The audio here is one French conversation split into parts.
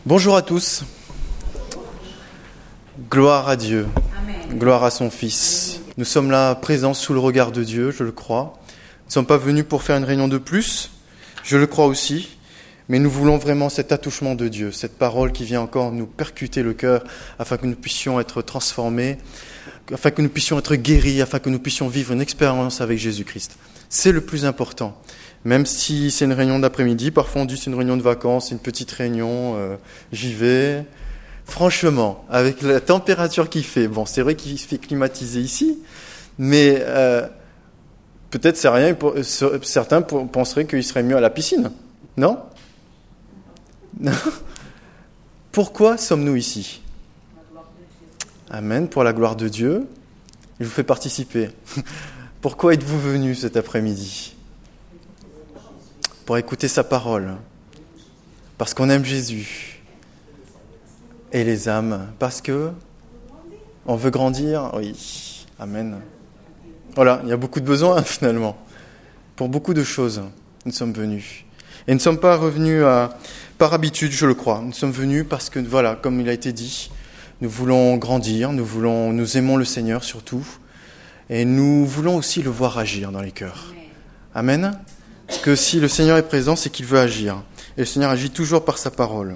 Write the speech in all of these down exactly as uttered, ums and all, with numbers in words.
Bonjour à tous. Gloire à Dieu. Amen. Gloire à son Fils. Nous sommes là présents sous le regard de Dieu, je le crois. Nous ne sommes pas venus pour faire une réunion de plus, je le crois aussi, mais nous voulons vraiment cet attouchement de Dieu, cette parole qui vient encore nous percuter le cœur afin que nous puissions être transformés, afin que nous puissions être guéris, afin que nous puissions vivre une expérience avec Jésus-Christ. C'est le plus important. Même si c'est une réunion d'après-midi, parfois on dit c'est une réunion de vacances, une petite réunion, euh, j'y vais. Franchement, avec la température qu'il fait, bon, c'est vrai qu'il fait climatiser ici, mais euh, peut-être c'est rien, pour, certains penseraient qu'il serait mieux à la piscine, non ? Non ? Pourquoi sommes-nous ici ? Amen, pour la gloire de Dieu. Je vous fais participer. Pourquoi êtes-vous venus cet après-midi ? Pour écouter sa parole, parce qu'on aime Jésus et les âmes, parce que on veut grandir, oui, amen. Voilà, il y a beaucoup de besoins finalement, pour beaucoup de choses, nous sommes venus. Et nous ne sommes pas revenus à, par habitude, je le crois, nous sommes venus parce que, voilà, comme il a été dit, nous voulons grandir, nous voulons, nous aimons le Seigneur surtout, et nous voulons aussi le voir agir dans les cœurs. Amen. Parce que si le Seigneur est présent, c'est qu'il veut agir. Et le Seigneur agit toujours par sa parole.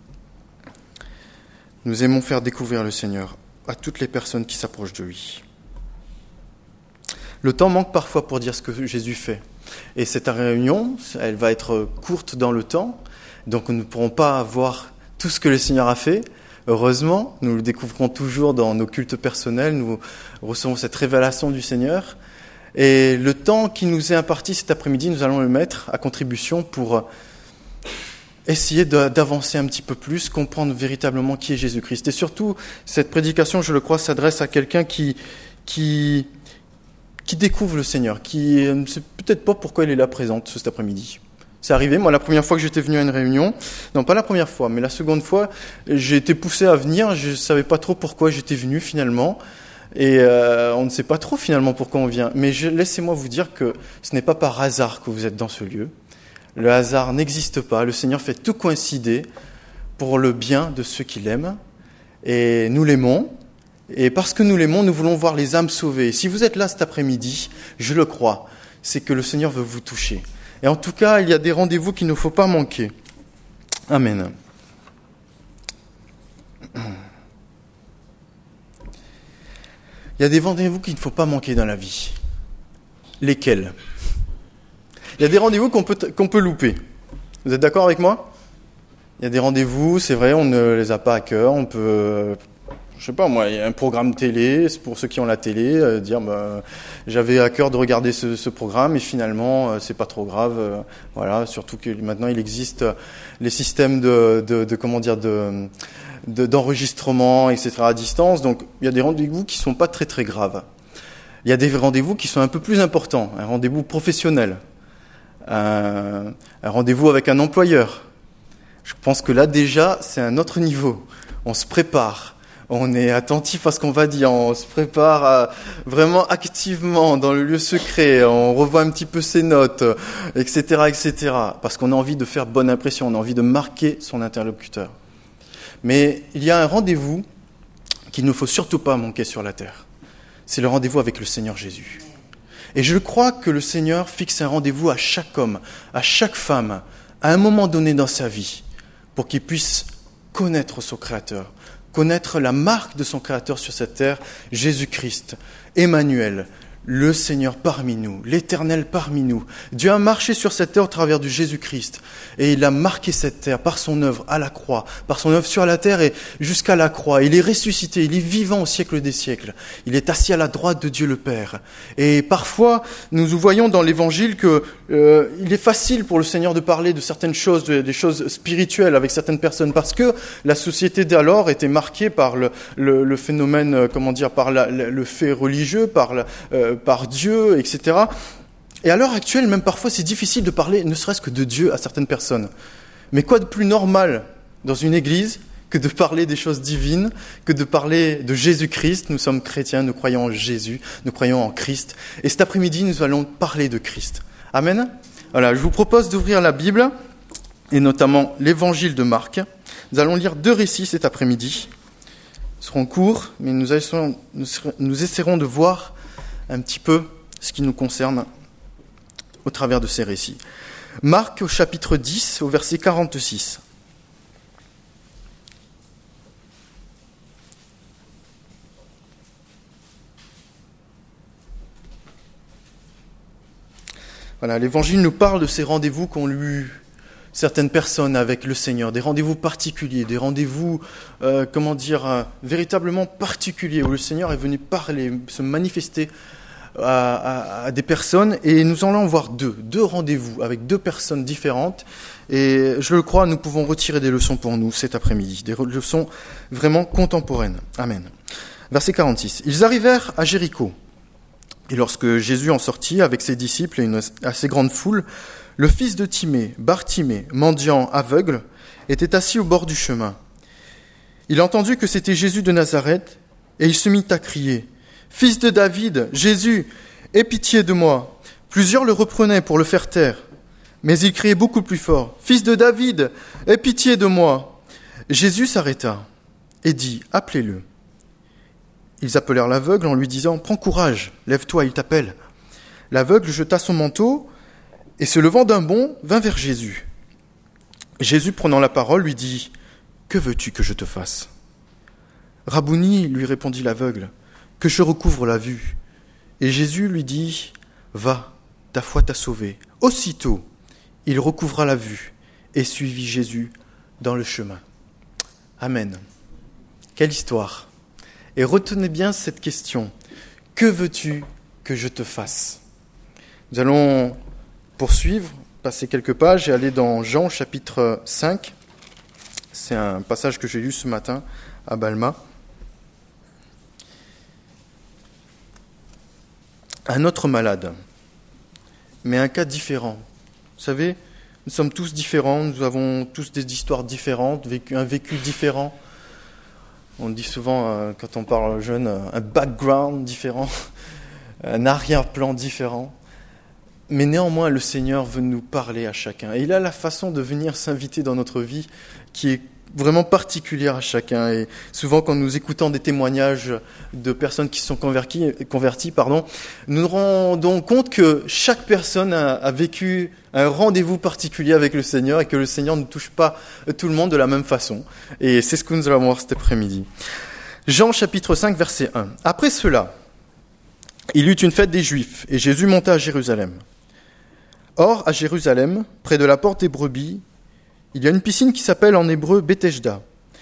Nous aimons faire découvrir le Seigneur à toutes les personnes qui s'approchent de lui. Le temps manque parfois pour dire ce que Jésus fait. Et cette réunion, elle va être courte dans le temps. Donc nous ne pourrons pas voir tout ce que le Seigneur a fait. Heureusement, nous le découvrons toujours dans nos cultes personnels. Nous recevons cette révélation du Seigneur. Et le temps qui nous est imparti cet après-midi, nous allons le mettre à contribution pour essayer de, d'avancer un petit peu plus, comprendre véritablement qui est Jésus-Christ. Et surtout, cette prédication, je le crois, s'adresse à quelqu'un qui, qui, qui découvre le Seigneur, qui ne sait peut-être pas pourquoi il est là présente cet après-midi. C'est arrivé, moi, la première fois que j'étais venu à une réunion, non pas la première fois, mais la seconde fois, j'ai été poussé à venir, je ne savais pas trop pourquoi j'étais venu finalement. Et euh, on ne sait pas trop finalement pourquoi on vient. Mais je, laissez-moi vous dire que ce n'est pas par hasard que vous êtes dans ce lieu. Le hasard n'existe pas. Le Seigneur fait tout coïncider pour le bien de ceux qui l'aiment. Et nous l'aimons. Et parce que nous l'aimons, nous voulons voir les âmes sauvées. Et si vous êtes là cet après-midi, je le crois, c'est que le Seigneur veut vous toucher. Et en tout cas, il y a des rendez-vous qu'il ne faut pas manquer. Amen. Il y a des rendez-vous qu'il ne faut pas manquer dans la vie. Lesquels ? Il y a des rendez-vous qu'on peut, qu'on peut louper. Vous êtes d'accord avec moi ? Il y a des rendez-vous, c'est vrai, on ne les a pas à cœur. On peut, je sais pas moi, il y a un programme télé, c'est pour ceux qui ont la télé, euh, dire bah, j'avais à cœur de regarder ce, ce programme et finalement euh, c'est pas trop grave. Euh, voilà, surtout que maintenant il existe les systèmes de, de, de comment dire de De, d'enregistrement, et cetera à distance. Donc, il y a des rendez-vous qui sont pas très très graves. Il y a des rendez-vous qui sont un peu plus importants. Un rendez-vous professionnel. Un, un rendez-vous avec un employeur. Je pense que là, déjà, c'est un autre niveau. On se prépare. On est attentif à ce qu'on va dire. On se prépare à, vraiment activement dans le lieu secret. On revoit un petit peu ses notes, et cetera, et cetera. Parce qu'on a envie de faire bonne impression. On a envie de marquer son interlocuteur. Mais il y a un rendez-vous qu'il ne faut surtout pas manquer sur la terre. C'est le rendez-vous avec le Seigneur Jésus. Et je crois que le Seigneur fixe un rendez-vous à chaque homme, à chaque femme, à un moment donné dans sa vie, pour qu'il puisse connaître son Créateur, connaître la marque de son Créateur sur cette terre, Jésus-Christ, Emmanuel, le Seigneur parmi nous, l'Éternel parmi nous. Dieu a marché sur cette terre au travers de Jésus-Christ. Et il a marqué cette terre par son œuvre à la croix, par son œuvre sur la terre et jusqu'à la croix. Il est ressuscité, il est vivant au siècle des siècles. Il est assis à la droite de Dieu le Père. Et parfois, nous voyons dans l'Évangile que euh, il est facile pour le Seigneur de parler de certaines choses, de, des choses spirituelles avec certaines personnes, parce que la société d'alors était marquée par le, le, le phénomène, euh, comment dire, par la, le, le fait religieux, par la, euh, par Dieu, et cetera. Et à l'heure actuelle, même parfois, c'est difficile de parler, ne serait-ce que de Dieu à certaines personnes. Mais quoi de plus normal dans une église que de parler des choses divines, que de parler de Jésus-Christ. Nous sommes chrétiens, nous croyons en Jésus, nous croyons en Christ. Et cet après-midi, nous allons parler de Christ. Amen. Voilà, je vous propose d'ouvrir la Bible, et notamment l'Évangile de Marc, Nous allons lire deux récits cet après-midi. Ils seront courts, mais nous, allons, nous, nous essaierons de voir un petit peu ce qui nous concerne au travers de ces récits. Marc au chapitre dix, au verset quarante-six. Voilà, l'Évangile nous parle de ces rendez-vous qu'ont eu certaines personnes avec le Seigneur, des rendez-vous particuliers, des rendez-vous, euh, comment dire, euh, véritablement particuliers, où le Seigneur est venu parler, se manifester à, à, à des personnes, et nous allons en voir deux, deux rendez-vous avec deux personnes différentes, et je le crois, nous pouvons retirer des leçons pour nous cet après-midi, des leçons vraiment contemporaines. Amen. Verset quarante-six. Ils arrivèrent à Jéricho. Et lorsque Jésus en sortit avec ses disciples et une assez grande foule, le fils de Timée, Bartimée, mendiant aveugle, était assis au bord du chemin. Il entendit que c'était Jésus de Nazareth, et il se mit à crier « Fils de David, Jésus, aie pitié de moi !» Plusieurs le reprenaient pour le faire taire, mais il criait beaucoup plus fort « Fils de David, aie pitié de moi !» Jésus s'arrêta et dit « Appelez-le !» Ils appelèrent l'aveugle en lui disant « Prends courage, lève-toi, il t'appelle. » L'aveugle jeta son manteau et se levant d'un bond, vint vers Jésus. Jésus, prenant la parole, lui dit « Que veux-tu que je te fasse ?» « Rabouni, lui répondit l'aveugle, que je recouvre la vue. » Et Jésus lui dit « Va, ta foi t'a sauvé. » Aussitôt, il recouvra la vue et suivit Jésus dans le chemin. Amen. Quelle histoire! Et retenez bien cette question. Que veux-tu que je te fasse ? Nous allons poursuivre, passer quelques pages et aller dans Jean chapitre cinq. C'est un passage que j'ai lu ce matin à Balma. Un autre malade, mais un cas différent. Vous savez, nous sommes tous différents, nous avons tous des histoires différentes, un vécu différent. On dit souvent, euh, quand on parle aux jeunes, euh, un background différent, un arrière-plan différent. Mais néanmoins, le Seigneur veut nous parler à chacun. Et il a la façon de venir s'inviter dans notre vie qui est vraiment particulière à chacun. Et souvent, quand nous écoutons des témoignages de personnes qui se sont converties, converties pardon, nous nous rendons compte que chaque personne a, a vécu un rendez-vous particulier avec le Seigneur et que le Seigneur ne touche pas tout le monde de la même façon. Et c'est ce que nous allons voir cet après-midi. Jean chapitre cinq, verset un. Après cela, il eut une fête des Juifs et Jésus monta à Jérusalem. Or, à Jérusalem, près de la porte des brebis, il y a une piscine qui s'appelle en hébreu Bethesda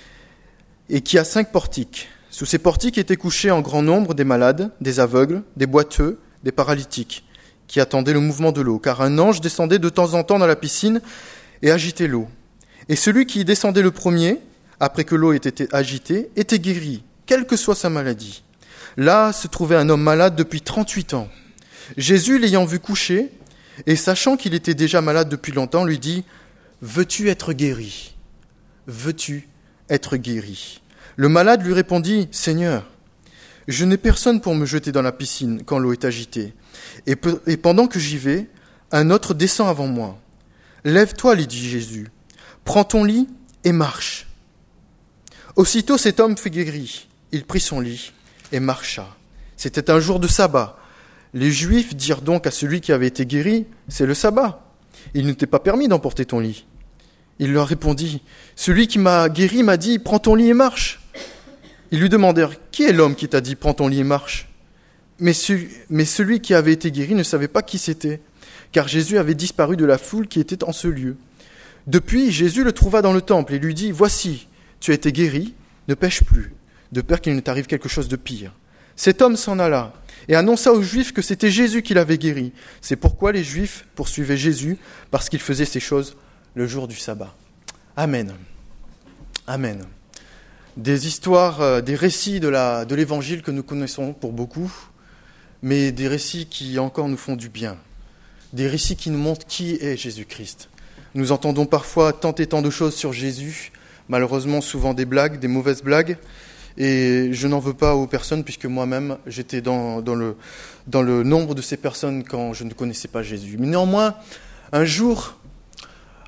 et qui a cinq portiques. Sous ces portiques étaient couchés en grand nombre des malades, des aveugles, des boiteux, des paralytiques, qui attendaient le mouvement de l'eau, car un ange descendait de temps en temps dans la piscine et agitait l'eau. Et celui qui y descendait le premier, après que l'eau ait été agitée, était guéri, quelle que soit sa maladie. Là se trouvait un homme malade depuis trente-huit ans. Jésus, l'ayant vu coucher, et sachant qu'il était déjà malade depuis longtemps, lui dit « Veux-tu être guéri ? Veux-tu être guéri ?» Le malade lui répondit « Seigneur, je n'ai personne pour me jeter dans la piscine quand l'eau est agitée. Et, pe- et pendant que j'y vais, un autre descend avant moi. Lève-toi, lui dit Jésus, prends ton lit et marche. » Aussitôt cet homme fut guéri. Il prit son lit et marcha. C'était un jour de sabbat. Les Juifs dirent donc à celui qui avait été guéri, « C'est le sabbat. Il ne t'est pas permis d'emporter ton lit. » Il leur répondit, « Celui qui m'a guéri m'a dit, prends ton lit et marche. » Ils lui demandèrent, « Qui est l'homme qui t'a dit, prends ton lit et marche ?» mais, ce, mais celui qui avait été guéri ne savait pas qui c'était, car Jésus avait disparu de la foule qui était en ce lieu. Depuis, Jésus le trouva dans le temple et lui dit, « Voici, tu as été guéri, ne pêche plus, de peur qu'il ne t'arrive quelque chose de pire. » Cet homme s'en alla et annonça aux Juifs que c'était Jésus qui l'avait guéri. C'est pourquoi les Juifs poursuivaient Jésus, parce qu'il faisait ces choses le jour du sabbat. Amen. Amen. Des histoires, euh, des récits de, la, de l'Évangile que nous connaissons pour beaucoup, mais des récits qui encore nous font du bien. Des récits qui nous montrent qui est Jésus-Christ. Nous entendons parfois tant et tant de choses sur Jésus, malheureusement souvent des blagues, des mauvaises blagues, et je n'en veux pas aux personnes puisque moi-même j'étais dans, dans, le, dans le nombre de ces personnes quand je ne connaissais pas Jésus. Mais néanmoins, un jour,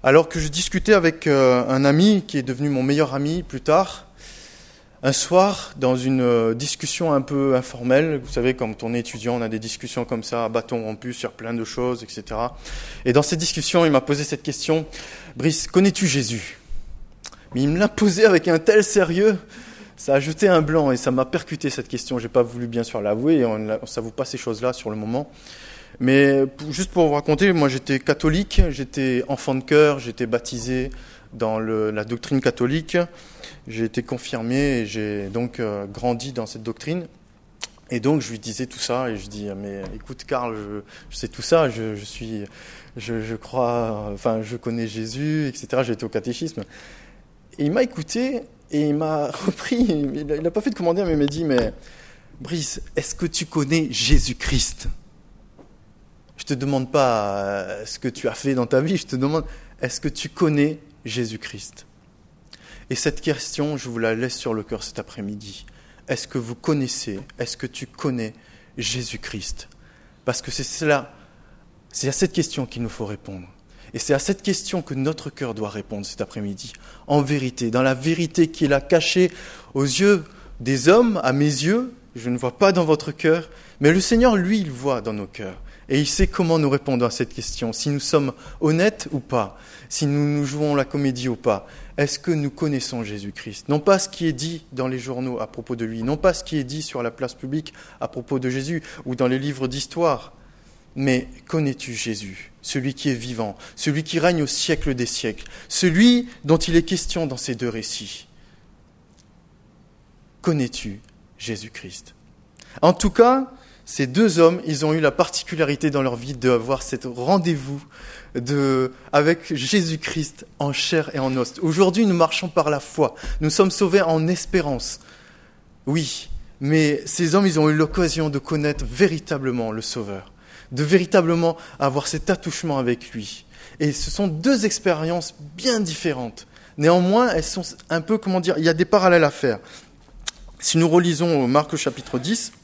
Alors que je discutais avec euh, un ami qui est devenu mon meilleur ami plus tard, un soir, dans une euh, discussion un peu informelle, vous savez, quand on est étudiant, on a des discussions comme ça, à bâton rompu sur plein de choses, et cetera. Et dans cette discussion, il m'a posé cette question, « Brice, connais-tu Jésus ?» Mais il me l'a posé avec un tel sérieux, ça a jeté un blanc et ça m'a percuté cette question. Je n'ai pas voulu bien sûr l'avouer, et on ne s'avoue pas ces choses-là sur le moment. Mais juste pour vous raconter, moi j'étais catholique, j'étais enfant de cœur, j'étais baptisé dans le, la doctrine catholique. J'ai été confirmé et j'ai donc euh, grandi dans cette doctrine. Et donc je lui disais tout ça et je dis mais écoute Karl, je, je sais tout ça, je, je suis, je, je crois, enfin je connais Jésus, et cetera. J'ai été au catéchisme. Et il m'a écouté et il m'a repris. Il n'a pas fait de commentaire, mais il m'a dit mais Brice, est-ce que tu connais Jésus-Christ ? Je te demande pas ce que tu as fait dans ta vie, je te demande est-ce que tu connais Jésus-Christ ? Et cette question, je vous la laisse sur le cœur cet après-midi. Est-ce que vous connaissez, est-ce que tu connais Jésus-Christ ? Parce que c'est cela, c'est à cette question qu'il nous faut répondre. Et c'est à cette question que notre cœur doit répondre cet après-midi. En vérité, dans la vérité qu'il a cachée aux yeux des hommes, à mes yeux, je ne vois pas dans votre cœur, mais le Seigneur, lui, il voit dans nos cœurs. Et il sait comment nous répondre à cette question, si nous sommes honnêtes ou pas, si nous nous jouons la comédie ou pas. Est-ce que nous connaissons Jésus-Christ ? Non pas ce qui est dit dans les journaux à propos de lui, non pas ce qui est dit sur la place publique à propos de Jésus ou dans les livres d'histoire, mais connais-tu Jésus, celui qui est vivant, celui qui règne au siècle des siècles, celui dont il est question dans ces deux récits ? Connais-tu Jésus-Christ ? En tout cas, ces deux hommes, ils ont eu la particularité dans leur vie d'avoir cet rendez-vous de, avec Jésus-Christ en chair et en os. Aujourd'hui, nous marchons par la foi. Nous sommes sauvés en espérance. Oui, mais ces hommes, ils ont eu l'occasion de connaître véritablement le Sauveur, de véritablement avoir cet attouchement avec lui. Et ce sont deux expériences bien différentes. Néanmoins, elles sont un peu, comment dire, il y a des parallèles à faire. Si nous relisons Marc au chapitre dix,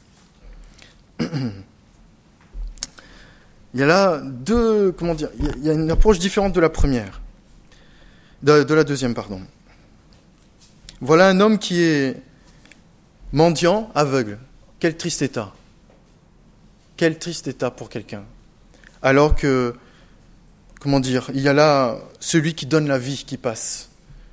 il y a là deux, comment dire, il y a une approche différente de la première, de, de la deuxième, pardon. Voilà un homme qui est mendiant, aveugle. Quel triste état. Quel triste état pour quelqu'un. Alors que, comment dire, il y a là celui qui donne la vie qui passe.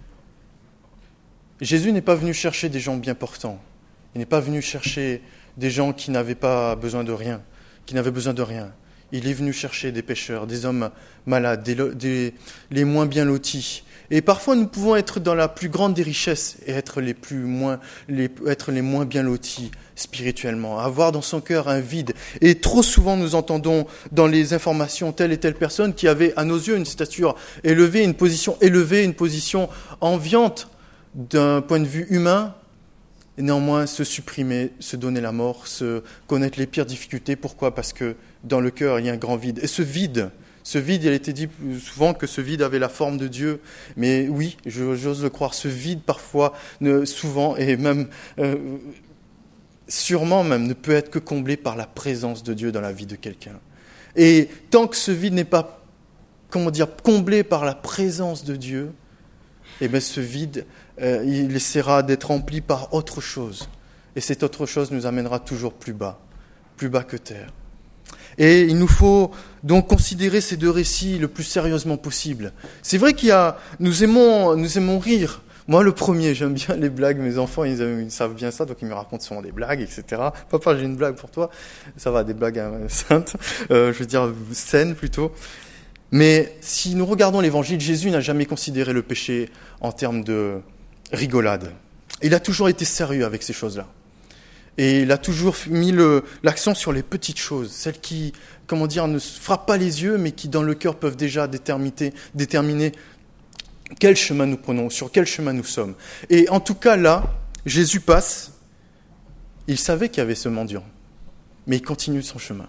Jésus n'est pas venu chercher des gens bien portants. Il n'est pas venu chercher des gens qui n'avaient pas besoin de rien, qui n'avaient besoin de rien. Il est venu chercher des pécheurs, des hommes malades, des, des, les moins bien lotis. Et parfois, nous pouvons être dans la plus grande des richesses et être les, plus moins, les, être les moins bien lotis spirituellement, avoir dans son cœur un vide. Et trop souvent, nous entendons dans les informations telle et telle personne qui avait à nos yeux une stature élevée, une position élevée, une position enviante d'un point de vue humain, et néanmoins se supprimer, se donner la mort, se connaître les pires difficultés. Pourquoi ? Parce que dans le cœur, il y a un grand vide. Et ce vide, ce vide, il a été dit souvent que ce vide avait la forme de Dieu. Mais oui, j'ose le croire, ce vide parfois, ne, souvent, et même, euh, sûrement même, ne peut être que comblé par la présence de Dieu dans la vie de quelqu'un. Et tant que ce vide n'est pas, comment dire, comblé par la présence de Dieu, eh bien ce vide, euh, il essaiera d'être rempli par autre chose. Et cette autre chose nous amènera toujours plus bas, plus bas que terre. Et il nous faut donc considérer ces deux récits le plus sérieusement possible. C'est vrai qu'il y a, nous aimons, nous aimons rire. Moi, le premier, j'aime bien les blagues. Mes enfants, ils, ils savent bien ça, donc ils me racontent souvent des blagues, et cetera. Papa, j'ai une blague pour toi. Ça va, des blagues hein, saintes, euh, je veux dire saines plutôt. Mais si nous regardons l'Évangile, Jésus n'a jamais considéré le péché en termes de rigolade. Il a toujours été sérieux avec ces choses-là. Et il a toujours mis le, l'accent sur les petites choses, celles qui, comment dire, ne frappent pas les yeux, mais qui dans le cœur peuvent déjà déterminer, déterminer quel chemin nous prenons, sur quel chemin nous sommes. Et en tout cas là, Jésus passe, il savait qu'il y avait ce mendiant, mais il continue son chemin.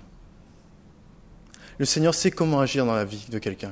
Le Seigneur sait comment agir dans la vie de quelqu'un.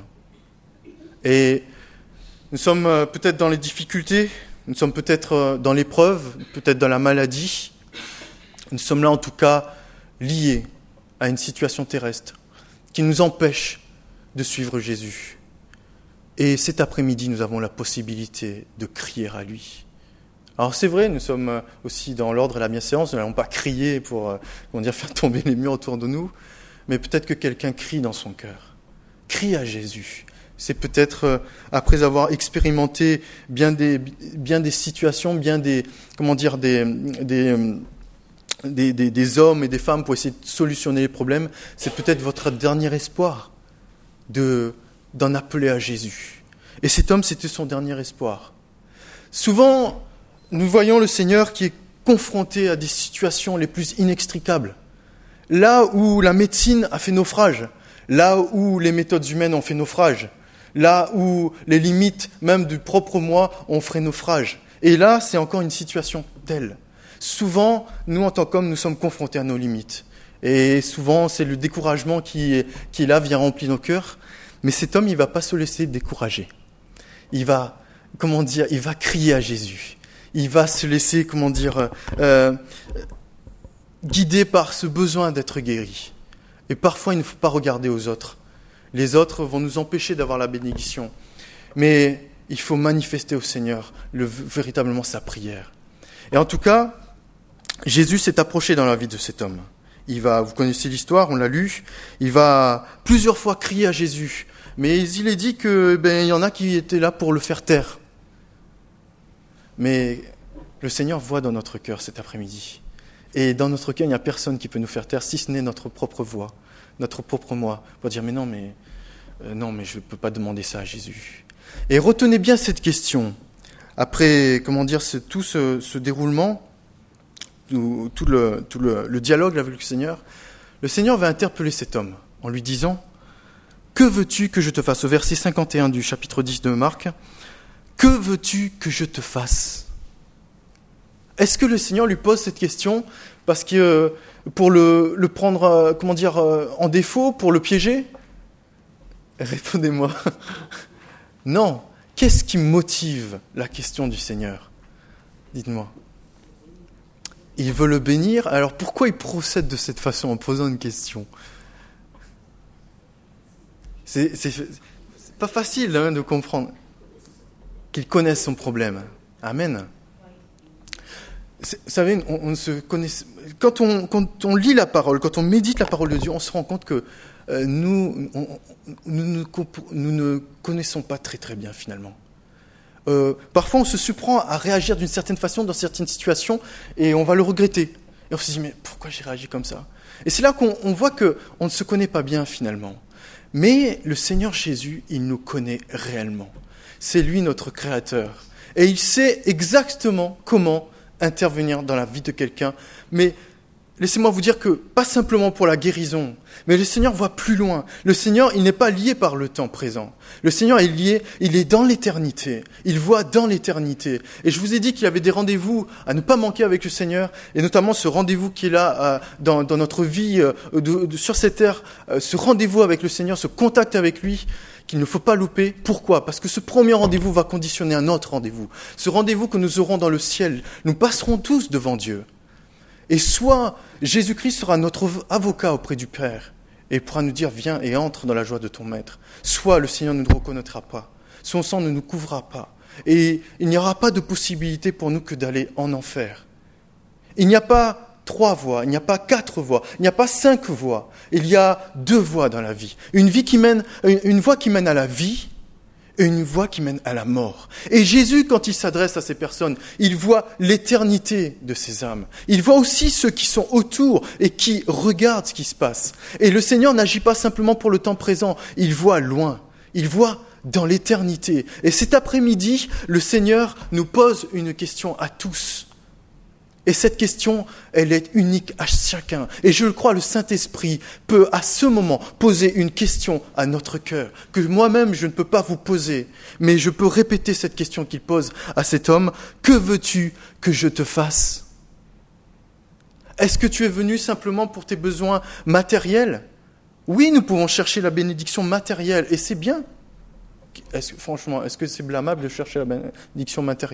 Et nous sommes peut-être dans les difficultés, nous sommes peut-être dans l'épreuve, peut-être dans la maladie. Nous sommes là en tout cas liés à une situation terrestre qui nous empêche de suivre Jésus. Et cet après-midi, nous avons la possibilité de crier à lui. Alors c'est vrai, nous sommes aussi dans l'ordre de la bienséance, nous n'allons pas crier pour comment dire, faire tomber les murs autour de nous, mais peut-être que quelqu'un crie dans son cœur. Crie à Jésus. C'est peut-être, après avoir expérimenté bien des, bien des situations, bien des, comment dire, des, des, des, des, des hommes et des femmes pour essayer de solutionner les problèmes, c'est peut-être votre dernier espoir de... d'en appeler à Jésus. Et cet homme, c'était son dernier espoir. Souvent, nous voyons le Seigneur qui est confronté à des situations les plus inextricables. Là où la médecine a fait naufrage, là où les méthodes humaines ont fait naufrage, là où les limites même du propre moi ont fait naufrage. Et là, c'est encore une situation telle. Souvent, nous, en tant qu'hommes, nous sommes confrontés à nos limites. Et souvent, c'est le découragement qui, qui est là, vient remplir nos cœurs. Mais cet homme, il ne va pas se laisser décourager. Il va, comment dire, il va crier à Jésus. Il va se laisser, comment dire, euh, guider par ce besoin d'être guéri. Et parfois, il ne faut pas regarder aux autres. Les autres vont nous empêcher d'avoir la bénédiction. Mais il faut manifester au Seigneur le, véritablement sa prière. Et en tout cas, Jésus s'est approché dans la vie de cet homme. Il va, vous connaissez l'histoire, on l'a lu, il va plusieurs fois crier à Jésus. Mais il est dit que ben, il y en a qui étaient là pour le faire taire. Mais le Seigneur voit dans notre cœur cet après-midi. Et dans notre cœur, il n'y a personne qui peut nous faire taire, si ce n'est notre propre voix, notre propre moi, pour dire mais non, mais euh, non, mais je ne peux pas demander ça à Jésus. Et retenez bien cette question. Après, comment dire, ce, tout ce, ce déroulement, tout, tout, le, tout le, le dialogue avec le Seigneur, le Seigneur va interpeller cet homme en lui disant « Que veux-tu que je te fasse ?» Au verset cinquante et un du chapitre dix de Marc, « Que veux-tu que je te fasse ?» Est-ce que le Seigneur lui pose cette question parce que euh, pour le, le prendre, euh, comment dire, euh, en défaut, pour le piéger ? Répondez-moi. Non. Qu'est-ce qui motive la question du Seigneur ? Dites-moi. Il veut le bénir, alors pourquoi il procède de cette façon en posant une question ? C'est, c'est, c'est pas facile hein, de comprendre qu'il connaisse son problème. Amen. C'est, vous savez, on, on se connaît, quand, on, quand on lit la parole, quand on médite la parole de Dieu, on se rend compte que euh, nous, on, nous, nous, nous ne connaissons pas très très bien finalement. Euh, parfois, on se surprend à réagir d'une certaine façon dans certaines situations et on va le regretter. Et on se dit, mais pourquoi j'ai réagi comme ça ? Et c'est là qu'on on voit qu'on ne se connaît pas bien finalement. Mais le Seigneur Jésus, il nous connaît réellement. C'est lui notre Créateur. Et il sait exactement comment intervenir dans la vie de quelqu'un. Mais laissez-moi vous dire que, pas simplement pour la guérison, mais le Seigneur voit plus loin. Le Seigneur, il n'est pas lié par le temps présent. Le Seigneur est lié, il est dans l'éternité. Il voit dans l'éternité. Et je vous ai dit qu'il y avait des rendez-vous à ne pas manquer avec le Seigneur, et notamment ce rendez-vous qui est là euh, dans, dans notre vie euh, de, de, sur cette terre, euh, ce rendez-vous avec le Seigneur, ce contact avec lui, qu'il ne faut pas louper. Pourquoi ? Parce que ce premier rendez-vous va conditionner un autre rendez-vous. Ce rendez-vous que nous aurons dans le ciel, nous passerons tous devant Dieu. Et soit Jésus-Christ sera notre avocat auprès du Père et pourra nous dire « Viens et entre dans la joie de ton Maître ». Soit le Seigneur ne nous reconnaîtra pas, son sang ne nous couvrira pas. Et il n'y aura pas de possibilité pour nous que d'aller en enfer. Il n'y a pas trois voies, il n'y a pas quatre voies, il n'y a pas cinq voies. Il y a deux voies dans la vie. Une, vie qui mène, une voie qui mène à la vie et une voie qui mène à la mort. Et Jésus, quand il s'adresse à ces personnes, il voit l'éternité de ces âmes. Il voit aussi ceux qui sont autour et qui regardent ce qui se passe. Et le Seigneur n'agit pas simplement pour le temps présent, il voit loin, il voit dans l'éternité. Et cet après-midi, le Seigneur nous pose une question à tous. Et cette question, elle est unique à chacun. Et je le crois, le Saint-Esprit peut à ce moment poser une question à notre cœur, que moi-même je ne peux pas vous poser, mais je peux répéter cette question qu'il pose à cet homme. Que veux-tu que je te fasse ? Est-ce que tu es venu simplement pour tes besoins matériels ? Oui, nous pouvons chercher la bénédiction matérielle, et c'est bien. Est-ce, franchement, est-ce que c'est blâmable de chercher la bénédiction matérielle ?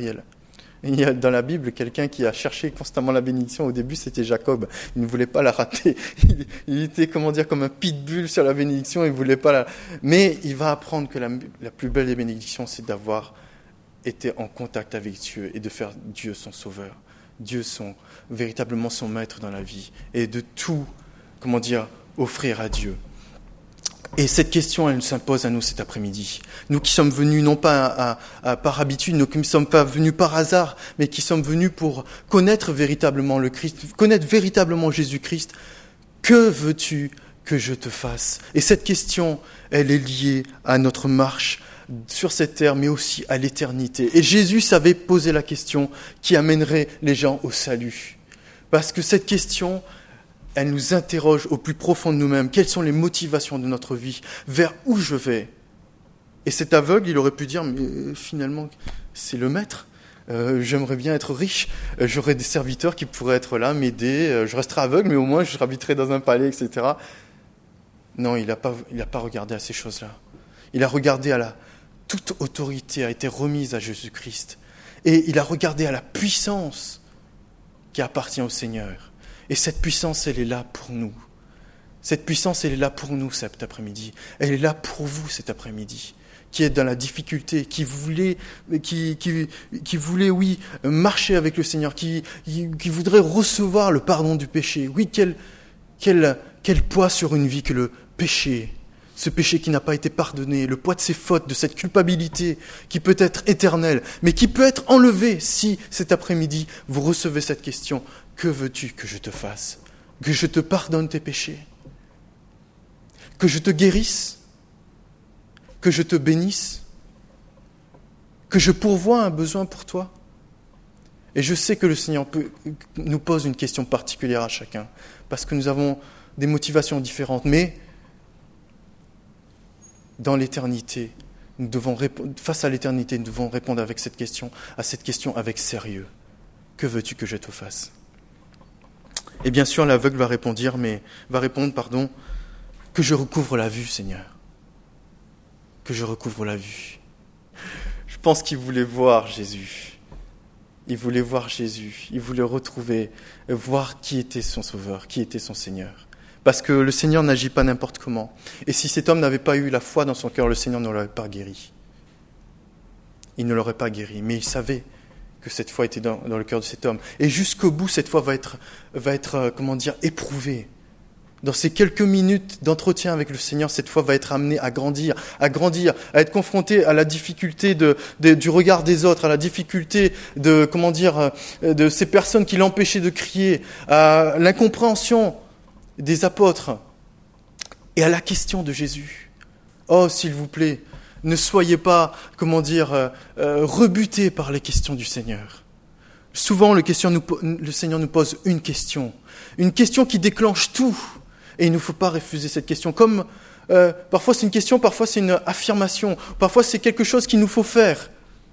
Il y a dans la Bible quelqu'un qui a cherché constamment la bénédiction. Au début, c'était Jacob. Il ne voulait pas la rater. Il, il était, comment dire, comme un pitbull sur la bénédiction. Il voulait pas la... Mais il va apprendre que la, la plus belle des bénédictions, c'est d'avoir été en contact avec Dieu et de faire Dieu son sauveur. Dieu son, véritablement son maître dans la vie. Et de tout, comment dire, offrir à Dieu. Et cette question, elle s'impose à nous cet après-midi. Nous qui sommes venus, non pas à, à, à, par habitude, nous qui ne sommes pas venus par hasard, mais qui sommes venus pour connaître véritablement le Christ, connaître véritablement Jésus-Christ. Que veux-tu que je te fasse ? Et cette question, elle est liée à notre marche sur cette terre, mais aussi à l'éternité. Et Jésus savait poser la question qui amènerait les gens au salut. Parce que cette question, elle nous interroge au plus profond de nous-mêmes. Quelles sont les motivations de notre vie ? Vers où je vais ? Et cet aveugle, il aurait pu dire, mais euh, finalement, c'est le maître. Euh, j'aimerais bien être riche. Euh, j'aurais des serviteurs qui pourraient être là, m'aider. Euh, je resterai aveugle, mais au moins, je habiterai dans un palais, et cetera. Non, il n'a pas, il n'a pas regardé à ces choses-là. Il a regardé à la... Toute autorité a été remise à Jésus-Christ. Et il a regardé à la puissance qui appartient au Seigneur. Et cette puissance, elle est là pour nous. Cette puissance, elle est là pour nous cet après-midi. Elle est là pour vous cet après-midi, qui êtes dans la difficulté, qui voulait, qui, qui, qui voulait, oui, marcher avec le Seigneur, qui, qui, qui voudrait recevoir le pardon du péché. Oui, quel, quel, quel poids sur une vie que le péché, ce péché qui n'a pas été pardonné, le poids de ses fautes, de cette culpabilité qui peut être éternelle, mais qui peut être enlevée si cet après-midi vous recevez cette question. Que veux-tu que je te fasse ? Que je te pardonne tes péchés ? Que je te guérisse ? Que je te bénisse ? Que je pourvoie un besoin pour toi ? Et je sais que le Seigneur peut, nous pose une question particulière à chacun, parce que nous avons des motivations différentes, mais dans l'éternité, nous devons répondre, face à l'éternité, nous devons répondre avec cette question, à cette question avec sérieux. Que veux-tu que je te fasse ? Et bien sûr, l'aveugle va répondre, mais va répondre, pardon, que je recouvre la vue, Seigneur. Que je recouvre la vue. Je pense qu'il voulait voir Jésus. Il voulait voir Jésus. Il voulait retrouver, voir qui était son Sauveur, qui était son Seigneur. Parce que le Seigneur n'agit pas n'importe comment. Et si cet homme n'avait pas eu la foi dans son cœur, le Seigneur ne l'aurait pas guéri. Il ne l'aurait pas guéri, mais il savait que cette foi était dans, dans le cœur de cet homme. Et jusqu'au bout, cette foi va être, va être euh, comment dire, éprouvée. Dans ces quelques minutes d'entretien avec le Seigneur, cette foi va être amenée à grandir, à grandir, à être confrontée à la difficulté de, de, du regard des autres, à la difficulté de, comment dire, de ces personnes qui l'empêchaient de crier, à l'incompréhension des apôtres et à la question de Jésus. Oh, s'il vous plaît, ne soyez pas, comment dire, euh, euh, rebutés par les questions du Seigneur. Souvent, le, question nous, le Seigneur nous pose une question, une question qui déclenche tout. Et il ne faut pas refuser cette question. Comme euh, parfois c'est une question, parfois c'est une affirmation, parfois c'est quelque chose qu'il nous faut faire.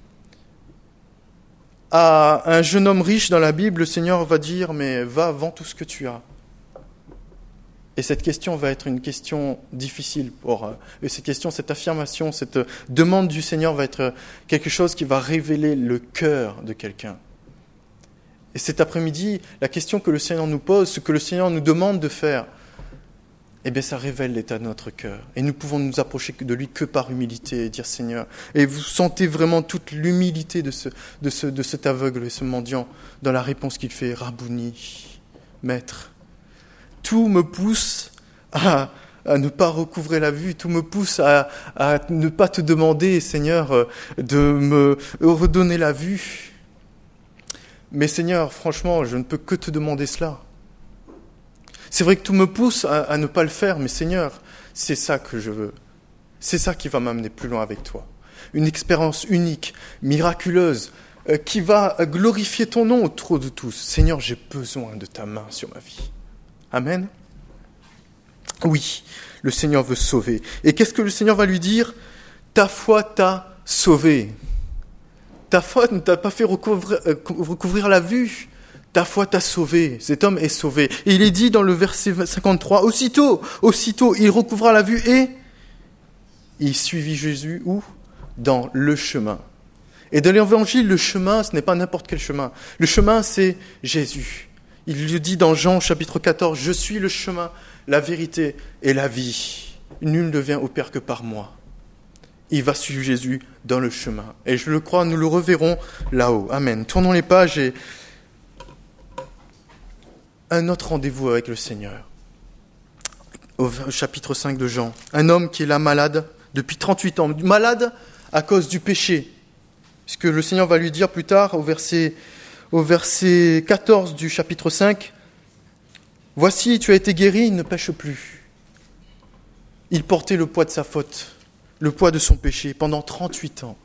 À un jeune homme riche dans la Bible, le Seigneur va dire, mais va, vends tout ce que tu as. Et cette question va être une question difficile pour... Et cette question, cette affirmation, cette demande du Seigneur va être quelque chose qui va révéler le cœur de quelqu'un. Et cet après-midi, la question que le Seigneur nous pose, ce que le Seigneur nous demande de faire, eh bien, ça révèle l'état de notre cœur. Et nous pouvons nous approcher de lui que par humilité et dire Seigneur. Et vous sentez vraiment toute l'humilité de, ce, de, ce, de cet aveugle et ce mendiant dans la réponse qu'il fait, Rabouni, Maître. Tout me pousse à, à ne pas recouvrer la vue, tout me pousse à, à ne pas te demander, Seigneur, de me redonner la vue. Mais Seigneur, franchement, je ne peux que te demander cela. C'est vrai que tout me pousse à, à ne pas le faire, mais Seigneur, c'est ça que je veux. C'est ça qui va m'amener plus loin avec toi. Une expérience unique, miraculeuse, euh, qui va glorifier ton nom autour de tous. Seigneur, j'ai besoin de ta main sur ma vie. Amen. Oui, le Seigneur veut sauver. Et qu'est-ce que le Seigneur va lui dire ? Ta foi t'a sauvé. Ta foi ne t'a pas fait recouvrir, euh, recouvrir la vue. Ta foi t'a sauvé. Cet homme est sauvé. Et il est dit dans le verset cinquante-trois, aussitôt, aussitôt, il recouvra la vue et il suivit Jésus où ? Dans le chemin. Et dans l'évangile, le chemin, ce n'est pas n'importe quel chemin. Le chemin, c'est Jésus. Il le dit dans Jean chapitre quatorze, « Je suis le chemin, la vérité et la vie. Nul ne vient au Père que par moi. » Il va suivre Jésus dans le chemin. Et je le crois, nous le reverrons là-haut. Amen. Tournons les pages et un autre rendez-vous avec le Seigneur. Au chapitre cinq de Jean. Un homme qui est là malade depuis trente-huit ans. Malade à cause du péché. Puisque le Seigneur va lui dire plus tard, au verset, au verset quatorze du chapitre cinq, « Voici, tu as été guéri, il ne pêche plus. » Il portait le poids de sa faute, le poids de son péché, pendant trente-huit ans.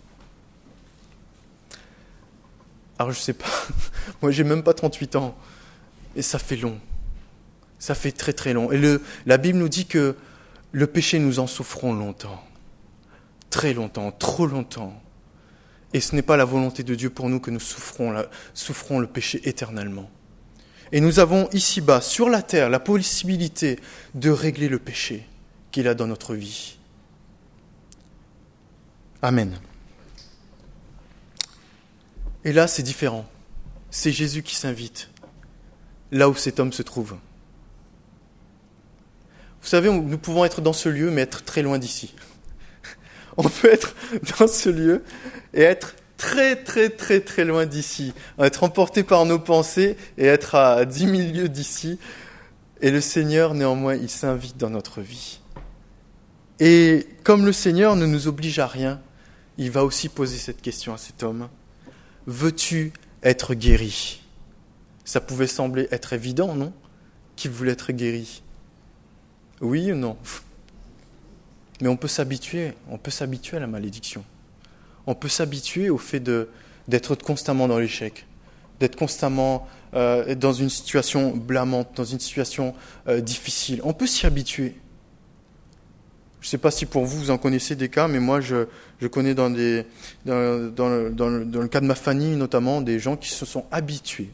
Alors je ne sais pas, moi j'ai même pas trente-huit ans, et ça fait long. Ça fait très très long. Et le, la Bible nous dit que le péché, nous en souffrons longtemps. Très longtemps, trop longtemps. Et ce n'est pas la volonté de Dieu pour nous que nous souffrons, la, souffrons le péché éternellement. Et nous avons ici-bas, sur la terre, la possibilité de régler le péché qu'il a dans notre vie. Amen. Et là, c'est différent. C'est Jésus qui s'invite, là où cet homme se trouve. Vous savez, nous pouvons être dans ce lieu, mais être très loin d'ici. On peut être dans ce lieu et être très, très, très, très loin d'ici. Être emporté par nos pensées et être à dix mille lieues d'ici. Et le Seigneur, néanmoins, il s'invite dans notre vie. Et comme le Seigneur ne nous oblige à rien, il va aussi poser cette question à cet homme. Veux-tu être guéri ? Ça pouvait sembler être évident, non ? Qu'il voulait être guéri. Oui ou non ? Mais on peut s'habituer, on peut s'habituer à la malédiction. On peut s'habituer au fait de, d'être constamment dans l'échec, d'être constamment euh, dans une situation blâmante, dans une situation euh, difficile. On peut s'y habituer. Je ne sais pas si pour vous, vous en connaissez des cas, mais moi, je, je connais dans, des, dans, dans, le, dans, le, dans le cas de ma famille, notamment, des gens qui se sont habitués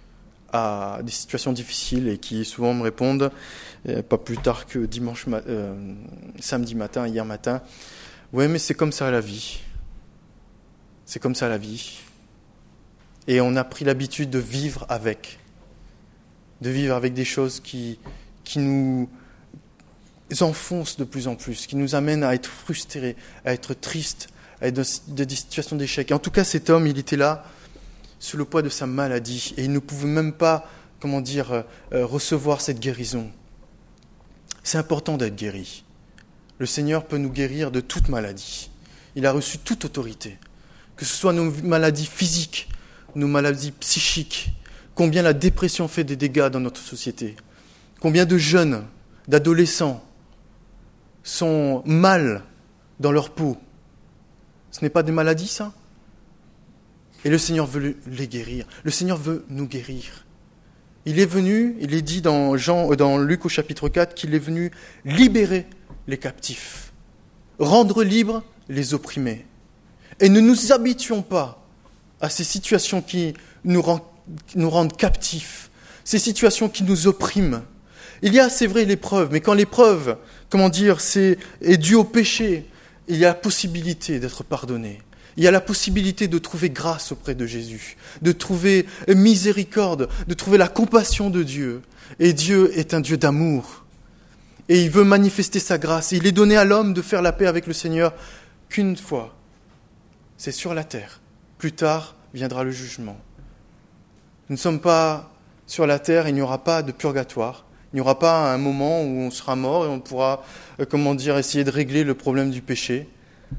à des situations difficiles et qui souvent me répondent, euh, pas plus tard que dimanche, euh, samedi matin, hier matin, « Ouais, mais c'est comme ça la vie. C'est comme ça la vie. » Et on a pris l'habitude de vivre avec, de vivre avec des choses qui, qui nous enfoncent de plus en plus, qui nous amènent à être frustrés, à être tristes, à être dans des situations d'échec. Et en tout cas, cet homme, il était là, sous le poids de sa maladie, et il ne pouvait même pas, comment dire, euh, recevoir cette guérison. C'est important d'être guéri. Le Seigneur peut nous guérir de toute maladie. Il a reçu toute autorité, que ce soit nos maladies physiques, nos maladies psychiques, combien la dépression fait des dégâts dans notre société, combien de jeunes, d'adolescents sont mal dans leur peau. Ce n'est pas des maladies, ça ? Et le Seigneur veut les guérir. Le Seigneur veut nous guérir. Il est venu, il est dit dans, Jean, dans Luc au chapitre quatre, qu'il est venu libérer les captifs, rendre libres les opprimés. Et ne nous habituons pas à ces situations qui nous, rend, nous rendent captifs, ces situations qui nous oppriment. Il y a, c'est vrai, l'épreuve, mais quand l'épreuve, comment dire, c'est, est due au péché, il y a la possibilité d'être pardonné. Il y a la possibilité de trouver grâce auprès de Jésus, de trouver miséricorde, de trouver la compassion de Dieu. Et Dieu est un Dieu d'amour. Et il veut manifester sa grâce. Et il est donné à l'homme de faire la paix avec le Seigneur qu'une fois. C'est sur la terre. Plus tard viendra le jugement. Nous ne sommes pas sur la terre, il n'y aura pas de purgatoire. Il n'y aura pas un moment où on sera mort et on pourra, comment dire, essayer de régler le problème du péché.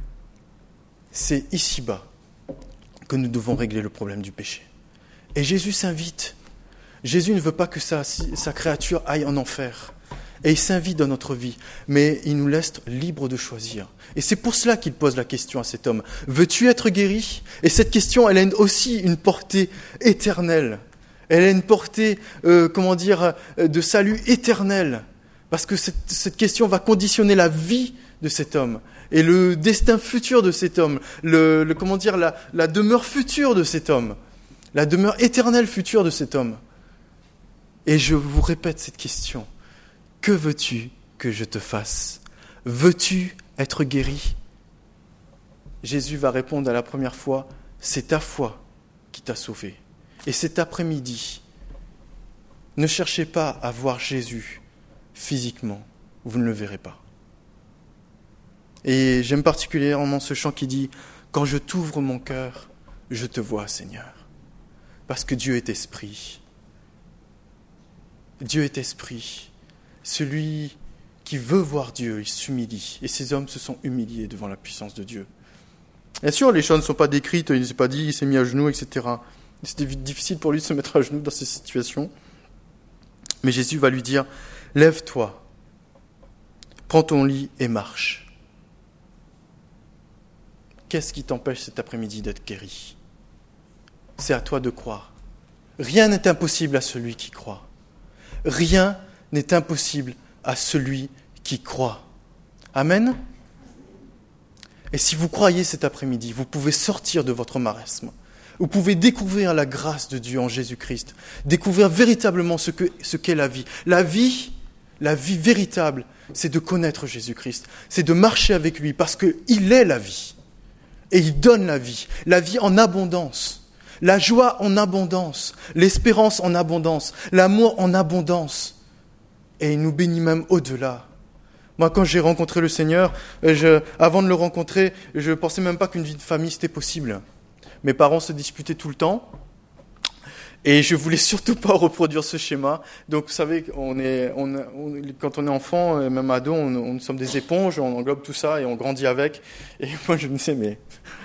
C'est ici-bas que nous devons régler le problème du péché. Et Jésus s'invite. Jésus ne veut pas que sa, sa créature aille en enfer. Et il s'invite dans notre vie, mais il nous laisse libres de choisir. Et c'est pour cela qu'il pose la question à cet homme. Veux-tu être guéri ? Et cette question, elle a aussi une portée éternelle. Elle a une portée, euh, comment dire, de salut éternel. Parce que cette, cette question va conditionner la vie de cet homme. Et le destin futur de cet homme, le, le comment dire, la, la demeure future de cet homme, la demeure éternelle future de cet homme. Et je vous répète cette question. Que veux-tu que je te fasse ? Veux-tu être guéri ? Jésus va répondre à la première fois, c'est ta foi qui t'a sauvé. Et cet après-midi, ne cherchez pas à voir Jésus physiquement, vous ne le verrez pas. Et j'aime particulièrement ce chant qui dit « Quand je t'ouvre mon cœur, je te vois, Seigneur. » Parce que Dieu est esprit. Dieu est esprit. Celui qui veut voir Dieu, il s'humilie. Et ces hommes se sont humiliés devant la puissance de Dieu. Bien sûr, les choses ne sont pas décrites, il ne s'est pas dit, il s'est mis à genoux, et cetera. C'était difficile pour lui de se mettre à genoux dans ces situations. Mais Jésus va lui dire, lève-toi, prends ton lit et marche. Qu'est-ce qui t'empêche cet après-midi d'être guéri ? C'est à toi de croire. Rien n'est impossible à celui qui croit. Rien n'est impossible à celui qui croit. Amen ? Et si vous croyez cet après-midi, vous pouvez sortir de votre marasme. Vous pouvez découvrir la grâce de Dieu en Jésus-Christ. Découvrir véritablement ce, que, ce qu'est la vie. La vie, la vie véritable, c'est de connaître Jésus-Christ. C'est de marcher avec lui parce qu'il est la vie. Et il donne la vie. La vie en abondance. La joie en abondance. L'espérance en abondance. L'amour en abondance. Et il nous bénit même au-delà. Moi, quand j'ai rencontré le Seigneur, je, avant de le rencontrer, je ne pensais même pas qu'une vie de famille, c'était possible. Mes parents se disputaient tout le temps. Et je voulais surtout pas reproduire ce schéma. Donc, vous savez, on est, on, on, quand on est enfant, même ado, on, on sommes des éponges, on englobe tout ça et on grandit avec. Et moi, je me disais, mais,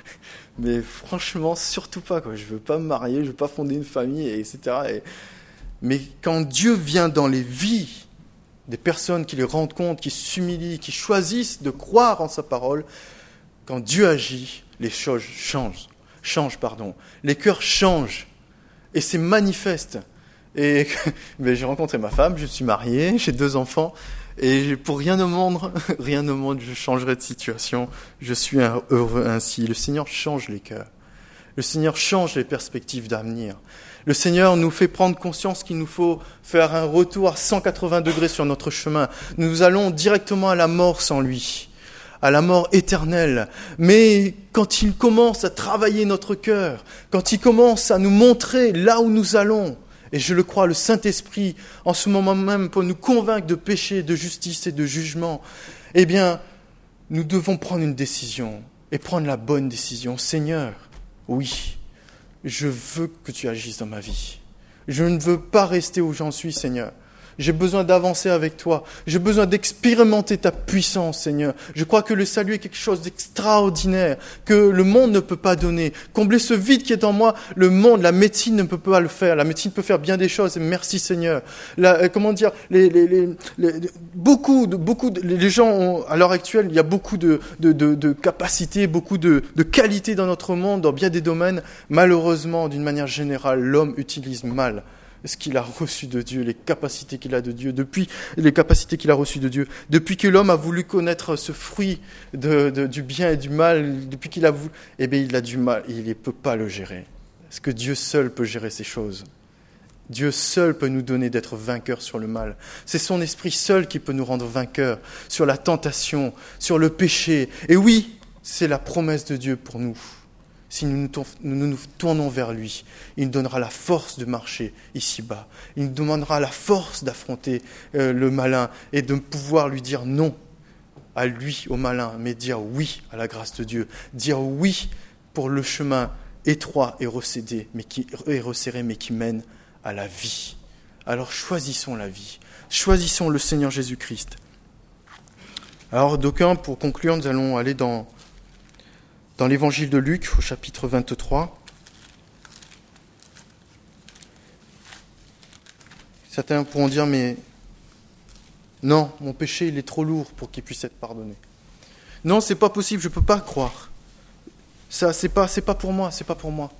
mais franchement, surtout pas, quoi. Je veux pas me marier, je veux pas fonder une famille, et cetera. Et, mais quand Dieu vient dans les vies des personnes qui les rendent compte, qui s'humilient, qui choisissent de croire en sa parole, quand Dieu agit, les choses changent. Changent, pardon. Les cœurs changent. Et c'est manifeste. Et mais j'ai rencontré ma femme, je suis marié, j'ai deux enfants, et pour rien au monde, rien au monde, je changerai de situation. Je suis heureux ainsi. Le Seigneur change les cœurs. Le Seigneur change les perspectives d'avenir. Le Seigneur nous fait prendre conscience qu'il nous faut faire un retour à cent quatre-vingts degrés sur notre chemin. Nous allons directement à la mort sans lui, à la mort éternelle. Mais quand il commence à travailler notre cœur, quand il commence à nous montrer là où nous allons, et je le crois, le Saint-Esprit, en ce moment même, pour nous convaincre de péché, de justice et de jugement, eh bien, nous devons prendre une décision, et prendre la bonne décision. Seigneur, oui, je veux que tu agisses dans ma vie. Je ne veux pas rester où j'en suis, Seigneur. J'ai besoin d'avancer avec toi. J'ai besoin d'expérimenter ta puissance, Seigneur. Je crois que le salut est quelque chose d'extraordinaire, que le monde ne peut pas donner. Combler ce vide qui est en moi, le monde, la médecine ne peut pas le faire. La médecine peut faire bien des choses. Merci, Seigneur. La, comment dire, les, les, les, les, beaucoup, de, beaucoup, de, les gens ont, à l'heure actuelle, il y a beaucoup de, de, de, de capacités, beaucoup de, de qualités dans notre monde, dans bien des domaines. Malheureusement, d'une manière générale, l'homme utilise mal ce qu'il a reçu de Dieu, les capacités qu'il a de Dieu, depuis les capacités qu'il a reçues de Dieu, depuis que l'homme a voulu connaître ce fruit de, de, du bien et du mal, depuis qu'il a voulu, eh bien il a du mal, il ne peut pas le gérer. Parce que Dieu seul peut gérer ces choses. Dieu seul peut nous donner d'être vainqueurs sur le mal. C'est son esprit seul qui peut nous rendre vainqueurs sur la tentation, sur le péché. Et oui, c'est la promesse de Dieu pour nous. Si nous nous, tourn- nous nous tournons vers lui, il nous donnera la force de marcher ici-bas. Il nous demandera la force d'affronter euh, le malin et de pouvoir lui dire non à lui, au malin, mais dire oui à la grâce de Dieu. Dire oui pour le chemin étroit et resserré, mais qui, et resserré, mais qui mène à la vie. Alors choisissons la vie. Choisissons le Seigneur Jésus-Christ. Alors d'aucuns, pour conclure, nous allons aller dans... Dans l'évangile de Luc, au chapitre vingt-trois, certains pourront dire, mais non, mon péché, il est trop lourd pour qu'il puisse être pardonné. Non, c'est pas possible, je peux pas croire. Ça, c'est pas, c'est pas pour moi, c'est pas pour moi.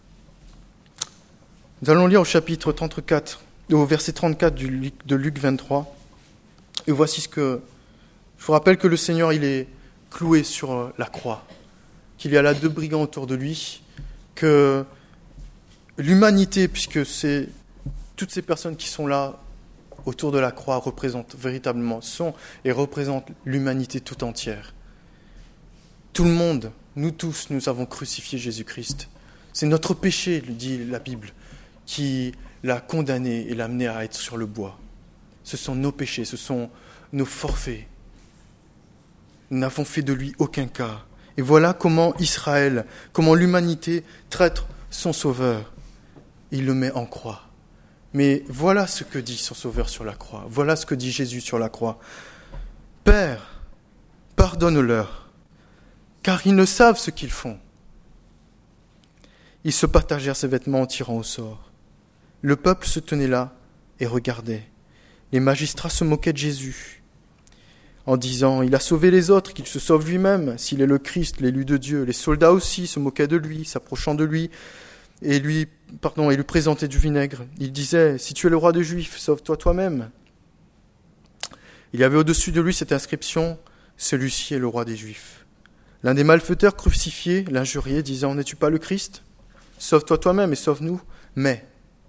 Nous allons lire au chapitre trente-quatre, au verset trente-quatre de Luc vingt-trois, et voici ce que... Je vous rappelle que le Seigneur, il est cloué sur la croix, qu'il y a là deux brigands autour de lui, que l'humanité, puisque c'est toutes ces personnes qui sont là autour de la croix, représentent véritablement, sont et représentent l'humanité tout entière. Tout le monde, nous tous, nous avons crucifié Jésus-Christ. C'est notre péché, lui dit la Bible, qui l'a condamné et l'a amené à être sur le bois. Ce sont nos péchés, ce sont nos forfaits. Nous n'avons fait de lui aucun cas. Et voilà comment Israël, comment l'humanité traite son Sauveur. Il le met en croix. Mais voilà ce que dit son Sauveur sur la croix. Voilà ce que dit Jésus sur la croix. « Père, pardonne-leur, car ils ne savent ce qu'ils font. » Ils se partagèrent ses vêtements en tirant au sort. Le peuple se tenait là et regardait. Les magistrats se moquaient de Jésus, en disant « Il a sauvé les autres, qu'il se sauve lui-même, s'il est le Christ, l'élu de Dieu. » Les soldats aussi se moquaient de lui, s'approchant de lui, et lui, pardon, et lui présentaient du vinaigre. Ils disaient « Si tu es le roi des Juifs, sauve-toi toi-même. » Il y avait au-dessus de lui cette inscription « Celui-ci est le roi des Juifs. » L'un des malfaiteurs crucifiés l'injuriait, disant « N'es-tu pas le Christ ? Sauve-toi toi-même et sauve-nous. » Mais,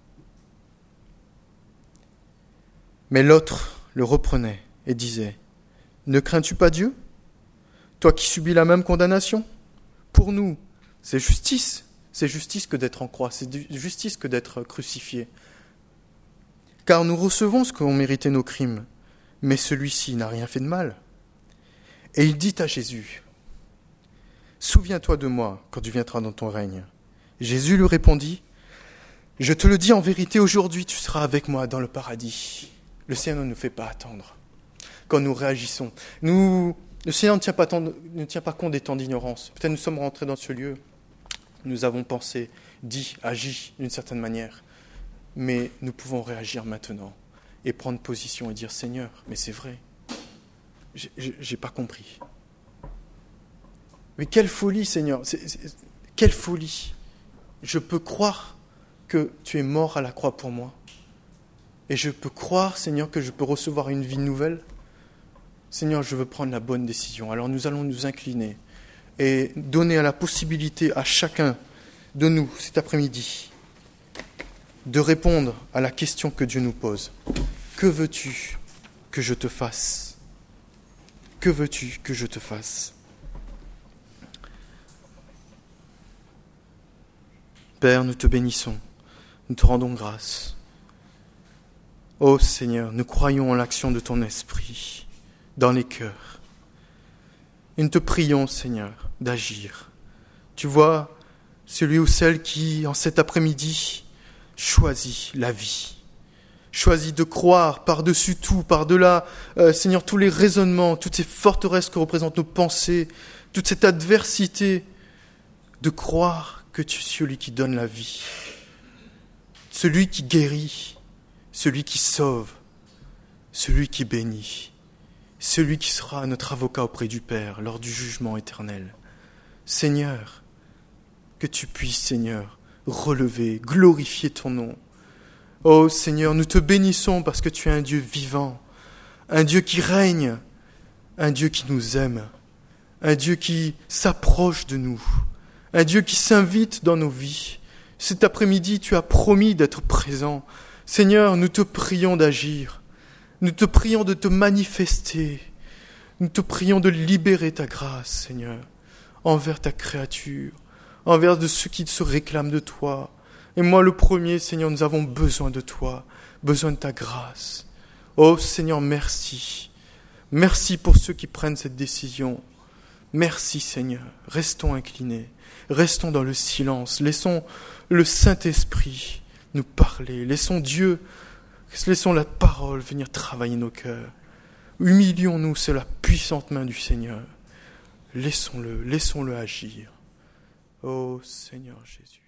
mais l'autre le reprenait et disait « Ne crains-tu pas Dieu, toi qui subis la même condamnation ? Pour nous, c'est justice, c'est justice que d'être en croix, c'est justice que d'être crucifié. Car nous recevons ce qu'ont mérité nos crimes, mais celui-ci n'a rien fait de mal. » Et il dit à Jésus « Souviens-toi de moi quand tu viendras dans ton règne. » Jésus lui répondit « Je te le dis en vérité, aujourd'hui tu seras avec moi dans le paradis. » Le Seigneur ne nous fait pas attendre quand nous réagissons. Nous, le Seigneur ne tient pas, tant, ne tient pas compte des temps d'ignorance. Peut-être nous sommes rentrés dans ce lieu, nous avons pensé, dit, agi d'une certaine manière, mais nous pouvons réagir maintenant et prendre position et dire « Seigneur, mais c'est vrai, j'ai, j'ai pas compris. » Mais quelle folie, Seigneur, c'est, c'est, quelle folie. Je peux croire que tu es mort à la croix pour moi. Et je peux croire, Seigneur, que je peux recevoir une vie nouvelle. Seigneur, je veux prendre la bonne décision. Alors nous allons nous incliner et donner à la possibilité à chacun de nous, cet après-midi, de répondre à la question que Dieu nous pose. Que veux-tu que je te fasse ? Que veux-tu que je te fasse ? Père, nous te bénissons, nous te rendons grâce. Ô Seigneur, nous croyons en l'action de ton esprit dans les cœurs. Et nous te prions, Seigneur, d'agir. Tu vois, celui ou celle qui, en cet après-midi, choisit la vie, choisit de croire par-dessus tout, par-delà, euh, Seigneur, tous les raisonnements, toutes ces forteresses que représentent nos pensées, toute cette adversité, de croire que tu es celui qui donne la vie, celui qui guérit, celui qui sauve, celui qui bénit, celui qui sera notre avocat auprès du Père lors du jugement éternel. Seigneur, que tu puisses, Seigneur, relever, glorifier ton nom. Oh Seigneur, nous te bénissons parce que tu es un Dieu vivant, un Dieu qui règne, un Dieu qui nous aime, un Dieu qui s'approche de nous, un Dieu qui s'invite dans nos vies. Cet après-midi, tu as promis d'être présent. Seigneur, nous te prions d'agir. Nous te prions de te manifester. Nous te prions de libérer ta grâce, Seigneur, envers ta créature, envers de ceux qui se réclament de toi. Et moi, le premier, Seigneur, nous avons besoin de toi, besoin de ta grâce. Oh Seigneur, merci. Merci pour ceux qui prennent cette décision. Merci, Seigneur. Restons inclinés. Restons dans le silence, laissons le Saint-Esprit nous parler, laissons Dieu, laissons la parole venir travailler nos cœurs. Humilions-nous sous la puissante main du Seigneur. Laissons-le, laissons-le agir. Ô Seigneur Jésus.